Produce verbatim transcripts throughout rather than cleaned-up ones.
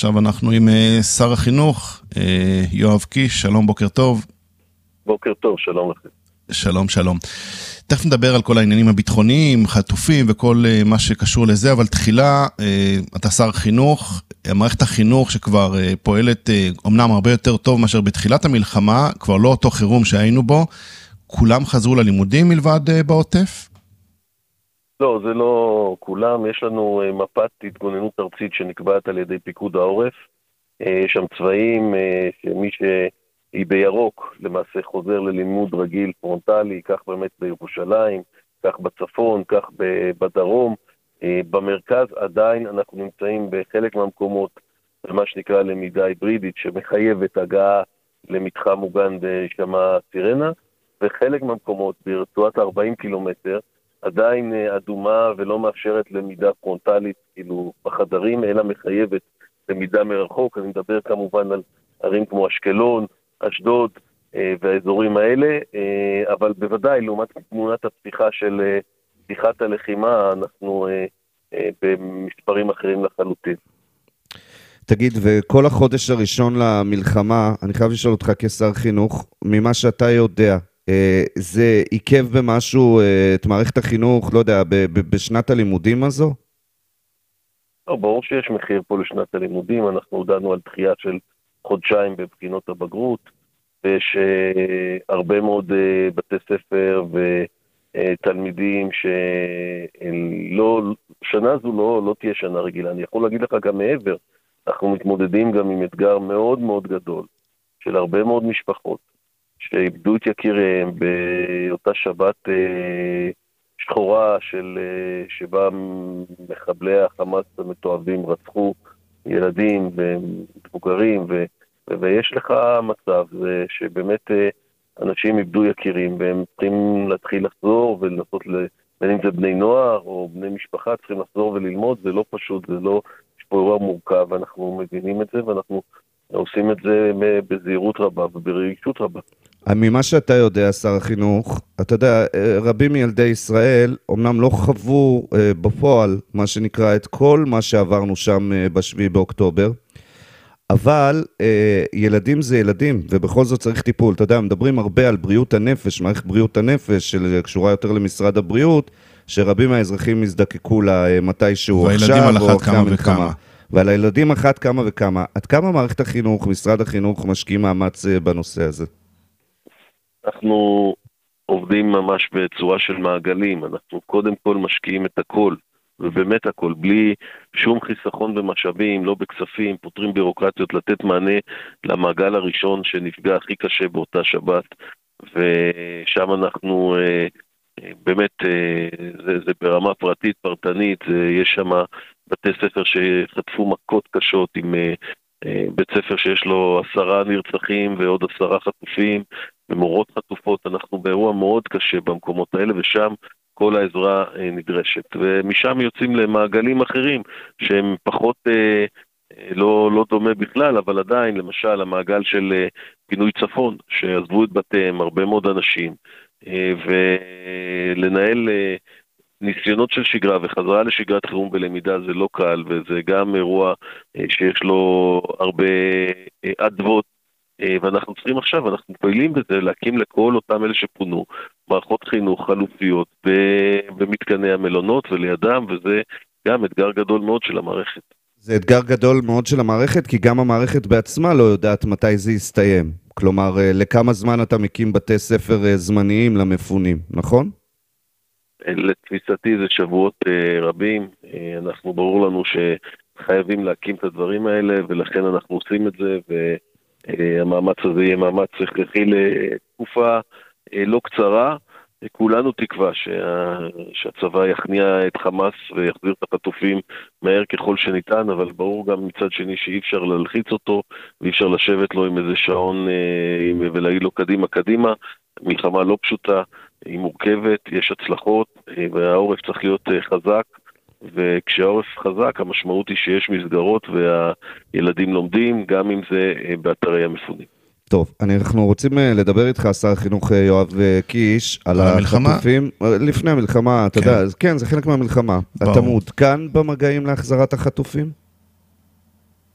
עכשיו אנחנו עם שר החינוך, יואב קיש. שלום, בוקר טוב. בוקר טוב, שלום לכם. שלום, שלום. תכף נדבר על כל העניינים הביטחוניים, חטופים וכל מה שקשור לזה, אבל תחילה, אתה שר חינוך, מערכת החינוך שכבר פועלת אומנם הרבה יותר טוב מאשר בתחילת המלחמה, כבר לא אותו חירום שהיינו בו, כולם חזרו ללימודים מלבד בעוטף? לא, זה לא כולם. יש לנו מפת התגוננות ארצית שנקבעת על ידי פיקוד העורף. יש שם צבעים שמי שהיא בירוק למעשה חוזר ללימוד רגיל פרונטלי, כך באמת בירושלים, כך בצפון, כך בדרום. במרכז עדיין אנחנו נמצאים בחלק מהמקומות במה שנקרא למידה היברידית שמחייבת הגעה למתחם מוגן בשמה סירנה, וחלק מהמקומות ברצועת ארבעים קילומטר עדיין אדומה ולא מאפשרת למידה פרונטלית כאילו בחדרים, אלא מחייבת למידה מרחוק. אני מדבר כמובן על ערים כמו אשקלון, אשדוד והאזורים האלה, אבל בוודאי לעומת תמונת הפתיחה של פתיחת הלחימה אנחנו במספרים אחרים לחלוטין. תגיד, וכל החודש הראשון למלחמה, אני חייב לשאול אותך כשר חינוך, ממה שאתה יודע, זה עיכב במשהו את מערכת החינוך, לא יודע, בשנת הלימודים הזו? לא, ברור שיש מחיר פה לשנת הלימודים. אנחנו הודענו על דחייה של חודשיים בבחינות הבגרות, ויש הרבה מאוד בתי ספר ותלמידים שלא, שנה זו לא, לא תהיה שנה רגילה. אני יכול להגיד לך גם מעבר, אנחנו מתמודדים גם עם אתגר מאוד מאוד גדול של הרבה מאוד משפחות שאיבדו את יקיריהם באותה שבת אה, שחורה של, אה, שבה מחבלי החמאס המתועבים רצחו ילדים ומבוגרים, ו, ו, ויש לך מצב זה, שבאמת אה, אנשים איבדו יקירים והם צריכים להתחיל לחזור ולנסות, בין אם זה בני נוער או בני משפחה, צריכים לחזור וללמוד. זה לא פשוט, זה לא, יש פה אירוע מורכב, אנחנו מבינים את זה ואנחנו עושים את זה בזהירות רבה וברגישות רבה. ממה שאתה יודע, שר החינוך, אתה יודע, רבים מילדי ישראל אומנם לא חוו בפועל, מה שנקרא, את כל מה שעברנו שם בשביעי באוקטובר, אבל ילדים זה ילדים, ובכל זאת צריך טיפול. אתה יודע, מדברים הרבה על בריאות הנפש, מערכת בריאות הנפש, שקשורה יותר למשרד הבריאות, שרבים מהאזרחים מזדקקו לה מתישהו עכשיו, או אחרי המלחמה. ועל הילדים אחת כמה וכמה. עד כמה מערכת החינוך, משרד החינוך, משקיעים מאמץ בנושא הזה? אנחנו עובדים ממש בצורה של מעגלים. אנחנו קודם כל משקיעים את הכל, ובאמת הכל, בלי שום חיסכון במשאבים, לא בכספים, פותרים בירוקרטיות, לתת מענה למעגל הראשון שנפגע הכי קשה באותה שבת, ושם אנחנו באמת, זה, זה ברמה פרטית, פרטנית, זה, יש שם בתי ספר שחטפו מכות קשות עם בית ספר שיש לו עשרה נרצחים ועוד עשרה חטופים ומורות חטופות. אנחנו באירוע מאוד קשה במקומות האלה, ושם כל העזרה נדרשת, ומשם יוצאים למעגלים אחרים שהם פחות לא, לא דומה בכלל, אבל עדיין, למשל המעגל של פינוי צפון שעזבו את בתיהם הרבה מאוד אנשים, ולנהל ניסיונות של שגרה וחזרה לשגרת חירום בלמידה זה לא קל, וזה גם אירוע שיש לו הרבה עדבות, ואנחנו צריכים עכשיו, אנחנו פעילים בזה, להקים לכל אותם אלה שפונו מערכות חינוך חלופיות במתקני המלונות ולידם, וזה גם אתגר גדול מאוד של המערכת. זה אתגר גדול מאוד של המערכת, כי גם המערכת בעצמה לא יודעת מתי זה יסתיים. כלומר, לכמה זמן אתה מקים בתי ספר זמניים למפונים, נכון? לתפיסתי זה שבועות רבים. אנחנו ברור לנו שחייבים להקים את הדברים האלה, ולכן אנחנו עושים את זה, והמאמץ הזה יהיה מאמץ הכרחי לתקופה לא קצרה. כולנו תקווה שה... שהצבא יכניע את חמאס ויחזיר את החטופים מהר ככל שניתן, אבל ברור גם מצד שני שאי אפשר להלחיץ אותו, ואי אפשר לשבת לו עם איזה שעון אה, ולהגיד לו קדימה קדימה. מלחמה לא פשוטה, היא מורכבת, יש הצלחות, אה, והעורף צריך להיות אה, חזק, וכשהעורף חזק המשמעות היא שיש מסגרות והילדים לומדים, גם אם זה אה, באתרי המפונים. טוב, אנחנו רוצים לדבר איתך, שר החינוך יואב קיש, על החטופים. לפני המלחמה, אתה יודע, כן, זה חלק מהמלחמה. אתה מעודכן במגעים להחזרת החטופים?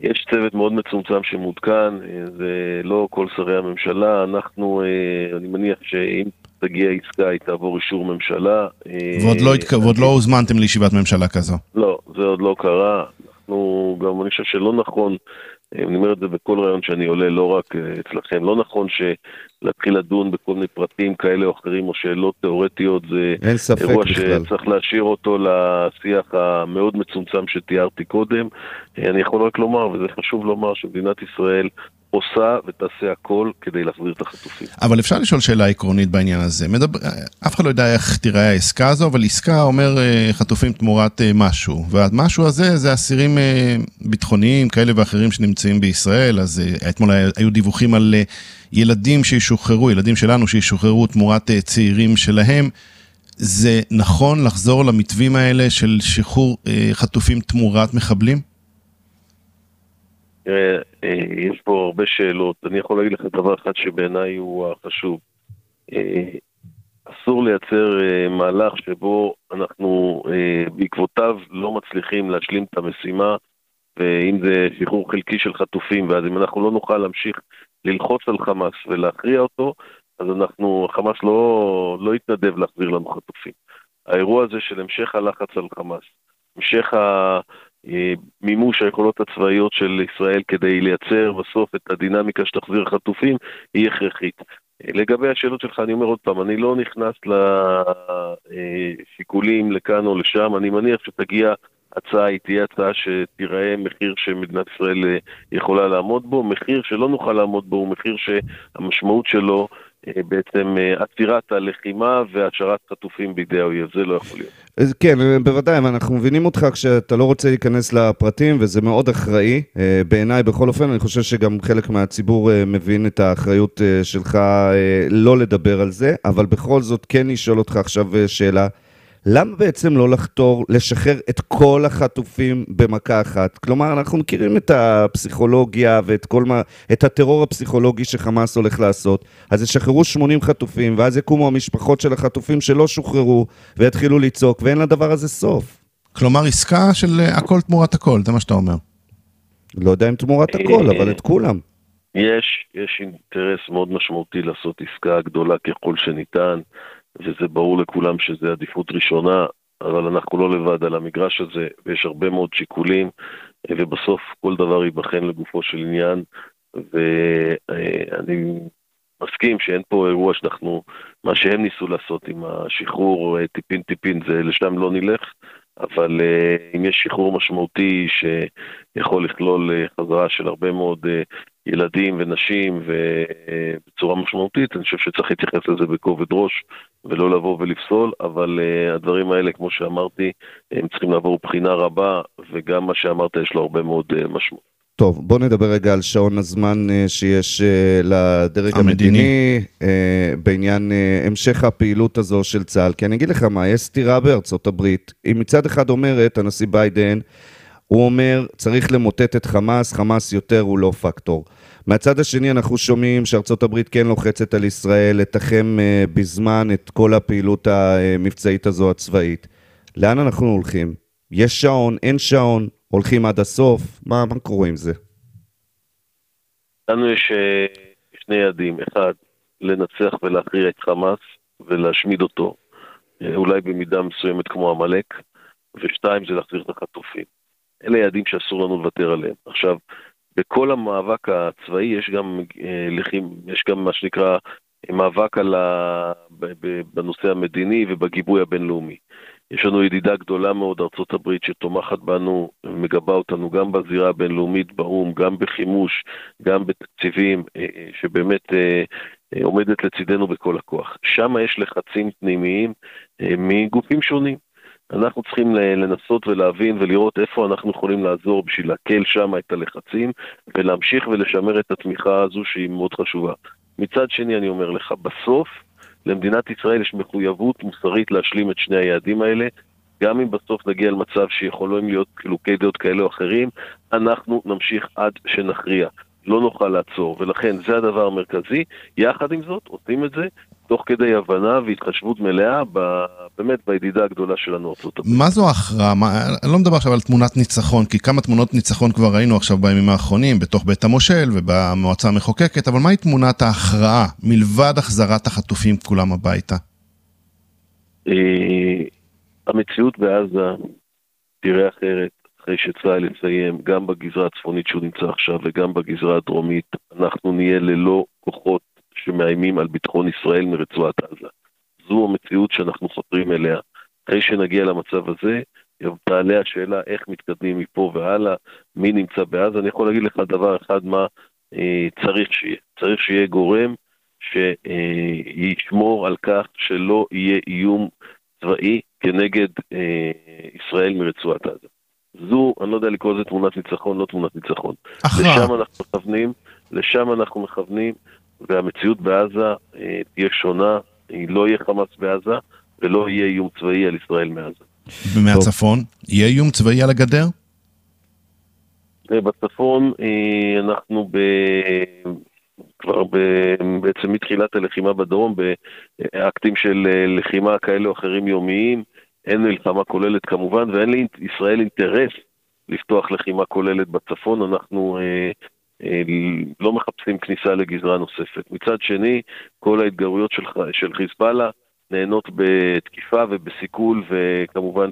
יש צוות מאוד מצומצם שמודכן, זה לא כל שרי הממשלה, אנחנו, אני מניח שאם תגיע עסקה היא תעבור אישור ממשלה. ועוד לא, התק... ועוד לא הוזמנתם לישיבת ממשלה כזו? לא, זה עוד לא קרה. אנחנו גם, אני חושב שלא נכון, אני אומר את זה בכל רעיון שאני עולה, לא רק אצלכם, לא נכון שלהתחיל לדון בכל מיני פרטים כאלה או אחרים או שאלות תיאורטיות, זה אירוע שצריך להשאיר אותו לשיח המאוד מצומצם שתיארתי קודם. אני יכול רק לומר, וזה חשוב לומר, שמדינת ישראל עושה ותעשה הכל כדי להחזיר את החטופים. אבל אפשר לשאול שאלה עקרונית בעניין הזה. מדבר, אף אחד לא יודע איך תיראה העסקה הזו, אבל עסקה אומר חטופים תמורת משהו. והמשהו הזה זה אסירים ביטחוניים כאלה ואחרים שנמצאים בישראל. אז אתמול היו דיווחים על ילדים שישוחררו, ילדים שלנו שישוחררו תמורת צעירים שלהם. זה נכון לחזור למתווים האלה של שחרור חטופים תמורת מחבלים? יש פה הרבה שאלות. אני יכול להגיד לך דבר אחד שבעיניי הוא החשוב. אסור לייצר מהלך שבו אנחנו בעקבותיו לא מצליחים להשלים את המשימה, ואם זה שחרור חלקי של חטופים, ואז אם אנחנו לא נוכל להמשיך ללחוץ על חמאס ולהכריע אותו, אז אנחנו, חמאס לא, לא יתנדב להחזיר לנו חטופים. האירוע הזה של המשך הלחץ על חמאס, המשך ה... מימוש היכולות הצבאיות של ישראל כדי לייצר בסוף את הדינמיקה שתחזיר חטופים היא הכרחית. לגבי השאלות שלך אני אומר עוד פעם, אני לא נכנס לשיקולים לכאן או לשם, אני מניח שתגיע הצעה, היא תהיה הצעה שתיראה מחיר שמדינת ישראל יכולה לעמוד בו, מחיר שלא נוכל לעמוד בו הוא מחיר שהמשמעות שלו בעצם עצירת הלחימה והשארת חטופים בידי האויב, זה לא יכול להיות. כן, בוודאי, ואנחנו מבינים אותך כשאתה לא רוצה להיכנס לפרטים, וזה מאוד אחראי. בעיניי, בכל אופן, אני חושב שגם חלק מהציבור מבין את האחריות שלך לא לדבר על זה, אבל בכל זאת כן נשאל אותך עכשיו שאלה, למה בעצם לא לחתור לשחרר את כל החטופים במכה אחת? כלומר, אנחנו מכירים את הפסיכולוגיה ואת כל מה, את הטרור הפסיכולוגי שחמאס הולך לעשות. אז ישחררו שמונים חטופים, ואז יקומו המשפחות של החטופים שלא שוחררו, ויתחילו לצעוק, ואין לדבר הזה סוף. כלומר, עסקה של הכל תמורת הכל, זה מה שאתה אומר. לא יודע אם תמורת הכל, אבל את כולם. יש, יש אינטרס מאוד משמעותי לעשות עסקה גדולה ככל שניתן, וזה ברור לכולם שזה עדיפות ראשונה, אבל אנחנו לא לבד על המגרש הזה, ויש הרבה מאוד שיקולים, ובסוף כל דבר ייבחן לגופו של עניין, ואני מסכים שאין פה אירוע שאנחנו, מה שהם ניסו לעשות עם השחרור טיפין טיפין, זה לשם לא נלך, אבל אם יש שחרור משמעותי שיכול לכלול חזרה של הרבה מאוד ילדים ונשים ובצורה משמעותית, אני חושב שצריך להתייחס לזה בכובד ראש ולא לבוא ולפסול, אבל הדברים האלה, כמו שאמרתי, הם צריכים לעבור בחינה רבה, וגם מה שאמרת יש לו הרבה מאוד משמעות. טוב, בוא נדבר רגע על שעון הזמן שיש לדרג המדיני, בעניין המשך הפעילות הזו של צה"ל. כי אני אגיד לך מה, יש סתירה בארצות הברית. אם מצד אחד אומרת, הנשיא ביידן, הוא אומר, צריך למוטט את חמאס, חמאס יותר הוא לא פקטור. מהצד השני אנחנו שומעים שארצות הברית כן לוחצת על ישראל, לתחם בזמן את כל הפעילות המבצעית הזו הצבאית. לאן אנחנו הולכים? יש שעון, אין שעון? הולכים עד הסוף? מה, מה קורה עם זה? לנו יש שני יעדים. אחד, לנצח ולהכריע את חמאס ולהשמיד אותו, אולי במידה מסוימת כמו המלאק, ושתיים, זה להחזיר את החטופים. אלה יעדים שאסור לנו לוותר עליהם. עכשיו, בכל המאבק הצבאי יש גם, יש גם מה שנקרא מאבק על ה... בנושא המדיני ובגיבוי הבינלאומי. יש לנו ידידה גדולה מאוד, ארצות הברית, שתומכת בנו, מגבה אותנו גם בזירה הבינלאומית באום, גם בחימוש, גם בתקציבים, שבאמת עומדת לצידנו בכל הכוח. שם יש לחצים פנימיים מגופים שונים. אנחנו צריכים לנסות ולהבין ולראות איפה אנחנו יכולים לעזור בשביל להקל שם את הלחצים, ולהמשיך ולשמר את התמיכה הזו שהיא מאוד חשובה. מצד שני אני אומר לך, בסוף, למדינת ישראל יש מחויבות מוסרית להשלים את שני היעדים האלה, גם אם בסוף נגיע למצב שיכולים להיות חילוקי דעות כאלה או אחרים, אנחנו נמשיך עד שנכריע. לא נוכל לעצור, ולכן זה הדבר המרכזי. יחד עם זאת, עושים את זה תוך כדי הבנה והתחשבות מלאה, באמת בידידה הגדולה שלנו ארצות הברית. מה זו ההכרעה? אני לא מדבר עכשיו על תמונת ניצחון, כי כמה תמונות ניצחון כבר ראינו עכשיו בימים האחרונים, בתוך בית המושל ובמועצה המחוקקת, אבל מהי תמונת ההכרעה, מלבד החזרת החטופים כולם הביתה? המציאות בעזה תראה אחרת, אחרי שצה"ל יסיים, גם בגזרה הצפונית שהוא נמצא עכשיו וגם בגזרה הדרומית, אנחנו נהיה ללא כוחות שמאיימים על ביטחון ישראל מרצועת עזה. זו המציאות שאנחנו חותרים אליה. אחרי שנגיע למצב הזה, תעלה השאלה איך מתקדמים מפה והלאה, מי נמצא בעזה. אני יכול להגיד לך דבר אחד מה אה, צריך שיהיה. צריך שיהיה גורם שישמור על כך שלא יהיה איום צבאי כנגד אה, ישראל מרצועת עזה. זו, אני לא יודע לקרוא לזה תמונת ניצחון, לא תמונת ניצחון. אחלה. לשם אנחנו מכוונים, לשם אנחנו מכוונים, והמציאות בעזה אה, תהיה שונה, לא יהיה חמאס בעזה, ולא יהיה איום צבאי על ישראל מעזה. ומהצפון, יהיה איום צבאי על הגדר? בצפון אה, אנחנו ב... כבר ב... בעצם מתחילת הלחימה בדרום, באקטים של לחימה כאלה או אחרים יומיים, אין מלחמה כוללת כמובן, ואין לישראל אינטרס לפתוח לחימה כוללת בצפון, אנחנו אה, אה, לא מחפשים כניסה לגזרה נוספת. מצד שני, כל ההתגרויות של, של חיזבאללה נהנות בתקיפה ובסיכול, וכמובן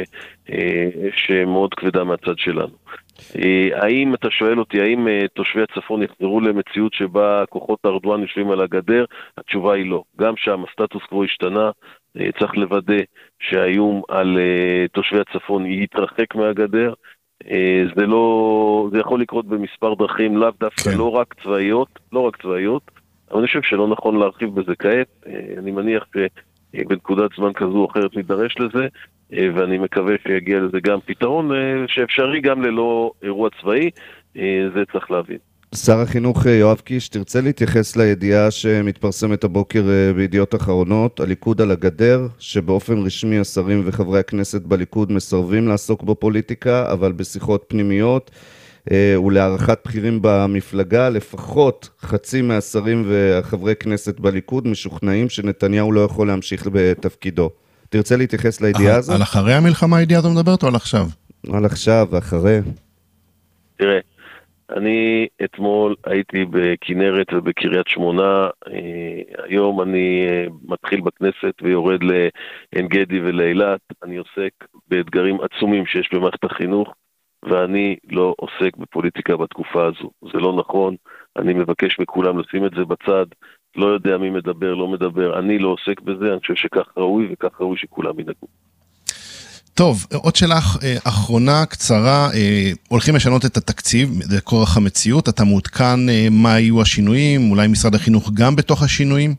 שבאש מאוד כבדה מהצד שלנו. האם אתה שואל אותי, האם תושבי הצפון יחזרו למציאות שבה כוחות ארדואן יושבים על הגדר? התשובה היא לא. גם שם הסטטוס קוו השתנה, צריך לוודא שהאיום על תושבי הצפון יתרחק מהגדר. זה לא, זה יכול לקרות במספר דרכים, לאו דווקא, כן. לא רק צבאיות, לא רק צבאיות, אבל אני חושב שלא נכון להרחיב בזה כעת. אני מניח שבנקודת זמן כזו או אחרת נידרש לזה, ואני מקווה שיגיע לזה גם פתרון שאפשרי גם ללא אירוע צבאי, זה צריך להבין. שר החינוך יואב קיש, תרצה להתייחס לידיעה שמתפרסמת הבוקר בידיעות אחרונות, הליכוד על הגדר, שבאופן רשמי השרים וחברי הכנסת בליכוד מסרבים לעסוק בפוליטיקה, אבל בשיחות פנימיות ולהערכת בחירים במפלגה, לפחות חצי מהשרים והחברי כנסת בליכוד משוכנעים שנתניהו לא יכול להמשיך בתפקידו. תרצה להתייחס לידיעה הזאת? על אחרי המלחמה הידיעה הזו מדברת או על עכשיו? על עכשיו, אחרי. תראה, אני אתמול הייתי בכנרת ובקריית שמונה, היום אני מתחיל בכנסת ויורד לעין גדי ולאילת, אני עוסק באתגרים עצומים שיש במערכת החינוך, ואני לא עוסק בפוליטיקה בתקופה הזו. זה לא נכון, אני מבקש מכולם לשים את זה בצד, לא יודע מי מדבר, לא מדבר, אני לא עוסק בזה, אני חושב שכך ראוי וכך ראוי שכולם ינהגו. טוב, עוד שאלה אחרונה, קצרה, הולכים לשנות את התקציב, זה כורח המציאות, אתה מעודכן מה יהיו השינויים, אולי משרד החינוך גם בתוך השינויים?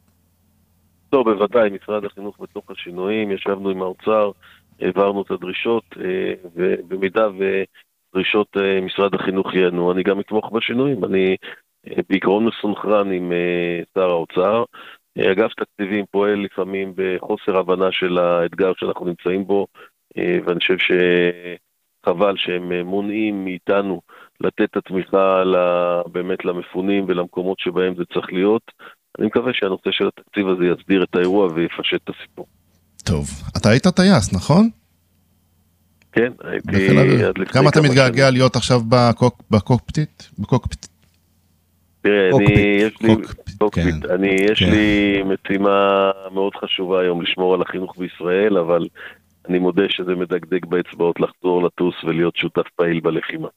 טוב, בוודאי, משרד החינוך בתוך השינויים, ישבנו עם האוצר, העברנו את הדרישות, ובמידה ודרישות משרד החינוך יענו, אני גם אתמוך בשינויים, אני בעיקרון מסונכרן עם שר האוצר, אגף תקציבים פועל לפעמים בחוסר הבנה של האתגר שאנחנו נמצאים בו, ואני חושב שחבל שהם מונעים מאיתנו לתת את התמיכה באמת למפונים ולמקומות שבהם זה צריך להיות. אני מקווה שהנושא של התקציב הזה יסדיר את האירוע ויפשט את הסיפור. טוב, אתה היית טייס, נכון? כן, הייתי... כמה אתה מתגעגע להיות עכשיו בקוקפיט? בקוקפיט? תראה, אני, יש לי, קוקפיט, אני, יש לי משימה מאוד חשובה היום לשמור על החינוך בישראל, אבל אני מודה שזה מדגדג באצבעות לחזור לטוס ולהיות שותף פעיל בלחימה.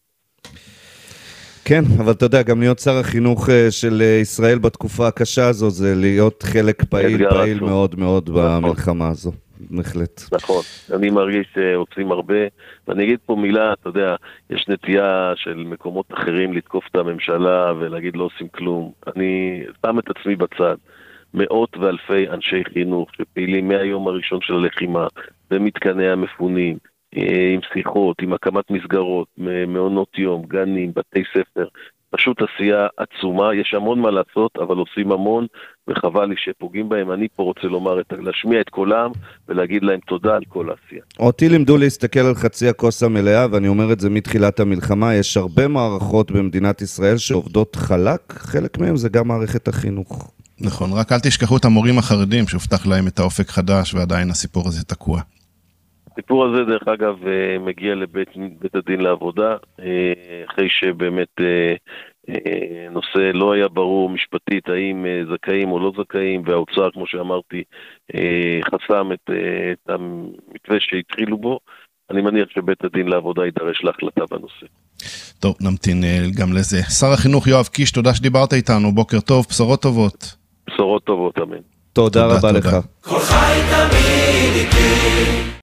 כן, אבל אתה יודע, גם להיות שר החינוך של ישראל בתקופה הקשה הזו, זה להיות חלק פעיל, פעיל מאוד מאוד במלחמה הזו. בהחלט. נכון, אני מרגיש שעושים הרבה, ואני אגיד פה מילה, אתה יודע, יש נטייה של מקומות אחרים לתקוף את הממשלה ולהגיד לא עושים כלום. אני שם את עצמי בצד, מאות ואלפי אנשי חינוך שפעילים מהיום הראשון של הלחימה, במתקני המפונים, עם שיחות, עם הקמת מסגרות, מעונות יום, גנים, בתי ספר, פשוט עשייה עצומה, יש המון מה לעשות, אבל עושים המון, וחבל לי שפוגעים בהם. אני פה רוצה לומר, להשמיע את קולם, ולהגיד להם תודה על כל העשייה. אותי לימדו להסתכל על חצי הכוס המלאה, ואני אומר את זה מתחילת המלחמה, יש הרבה מערכות במדינת ישראל שעובדות חלק, חלק מהם זה גם מערכת החינוך. נכון, רק אל תשכחו את המורים החרדים שהובטח להם את האופק חדש ועדיין הסיפור הזה תקוע. הסיפור הזה דרך אגב מגיע לבית בית הדין לעבודה, אחרי שבאמת נושא לא היה ברור משפטית האם זכאים או לא זכאים, והאוצר כמו שאמרתי חסם את, את המתווה שהתחילו בו. אני מניח שבית הדין לעבודה יידרש להחלטה בנושא. טוב, נמתין גם לזה. שר החינוך יואב קיש, תודה שדיברת איתנו, בוקר טוב, בשורות טובות. בשורות טובות, אמן. תודה רבה לך. כל חי תמיד איתי